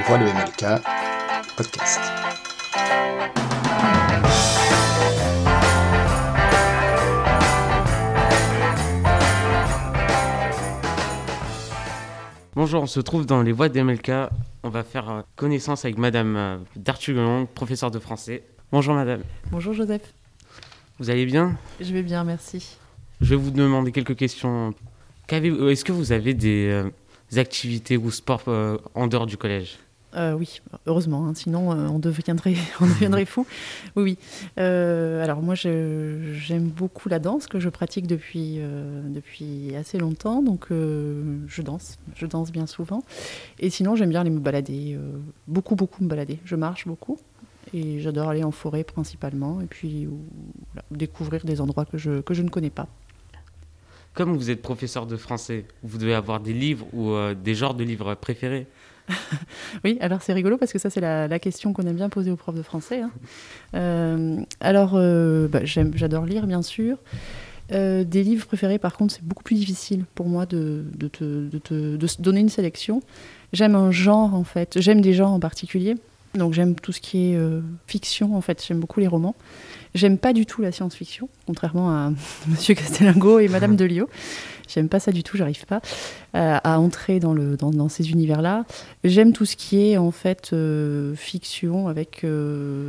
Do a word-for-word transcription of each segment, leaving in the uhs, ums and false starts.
Voix de M L K, podcast. Bonjour, on se trouve dans les Voix de M L K. On va faire connaissance avec Madame Dartugolong, professeure de français. Bonjour Madame. Bonjour Joseph. Vous allez bien ? Je vais bien, merci. Je vais vous demander quelques questions. Qu'avez- Est-ce que vous avez des, euh, des activités ou sports euh, en dehors du collège ? Euh, oui, heureusement, hein, sinon euh, on deviendrait, on deviendrait fou. Oui, oui. Euh, alors moi, je, j'aime beaucoup la danse que je pratique depuis, euh, depuis assez longtemps, donc euh, je danse, je danse bien souvent. Et sinon, j'aime bien aller me balader, euh, beaucoup, beaucoup me balader. Je marche beaucoup et j'adore aller en forêt principalement, et puis ou, voilà, découvrir des endroits que je, que je ne connais pas. Comme vous êtes professeur de français, vous devez avoir des livres ou euh, des genres de livres préférés ? Oui, alors c'est rigolo parce que ça, c'est la, la question qu'on aime bien poser aux profs de français. Hein. Euh, alors, euh, bah, j'aime, j'adore lire, bien sûr. Euh, des livres préférés, par contre, c'est beaucoup plus difficile pour moi de, de, te, de, te, de se donner une sélection. J'aime un genre, en fait. J'aime des genres en particulier. Donc, j'aime tout ce qui est euh, fiction, en fait. J'aime beaucoup les romans. J'aime pas du tout la science-fiction, contrairement à Monsieur Castellingo et Madame Delio. J'aime pas ça du tout, j'arrive pas euh, à entrer dans, le, dans, dans ces univers-là. J'aime tout ce qui est en fait euh, fiction avec euh,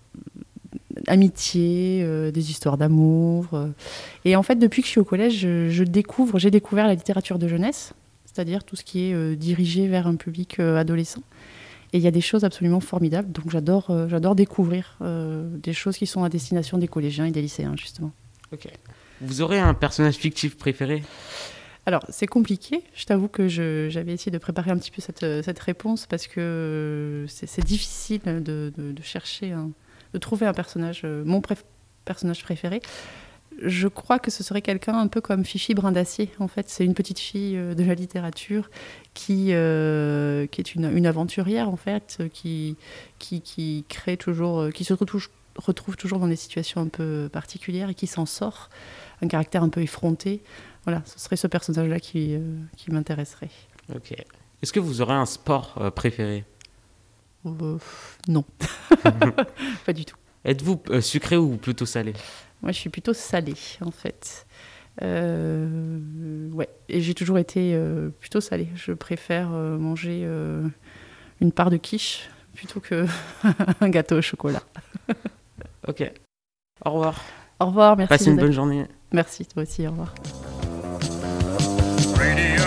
amitié, euh, des histoires d'amour. Euh. Et en fait, depuis que je suis au collège, je, je découvre, j'ai découvert la littérature de jeunesse, c'est-à-dire tout ce qui est euh, dirigé vers un public euh, adolescent. Et il y a des choses absolument formidables, donc j'adore, euh, j'adore découvrir euh, des choses qui sont à destination des collégiens et des lycéens, justement. Ok. Vous aurez un personnage fictif préféré ? Alors, c'est compliqué. Je t'avoue que je, j'avais essayé de préparer un petit peu cette, cette réponse parce que c'est, c'est difficile de, de, de chercher, un, de trouver un personnage, mon préf, personnage préféré. Je crois que ce serait quelqu'un un peu comme Fifi Brindacier. En fait, c'est une petite fille de la littérature qui, euh, qui est une, une aventurière, en fait, qui, qui, qui crée toujours, qui se retrouve, retrouve toujours dans des situations un peu particulières et qui s'en sort. Un caractère un peu effronté. Voilà, ce serait ce personnage-là qui, euh, qui m'intéresserait. Ok. Est-ce que vous aurez un sport euh, préféré ? Euh, non, pas du tout. Êtes-vous euh, sucré ou plutôt salé ? Moi, je suis plutôt salée, en fait. Euh, ouais, et j'ai toujours été euh, plutôt salée. Je préfère euh, manger euh, une part de quiche plutôt qu'un gâteau au chocolat. Ok. Au revoir. Au revoir, merci. Passez une Joseph. bonne journée. Merci, toi aussi, au revoir. Radio.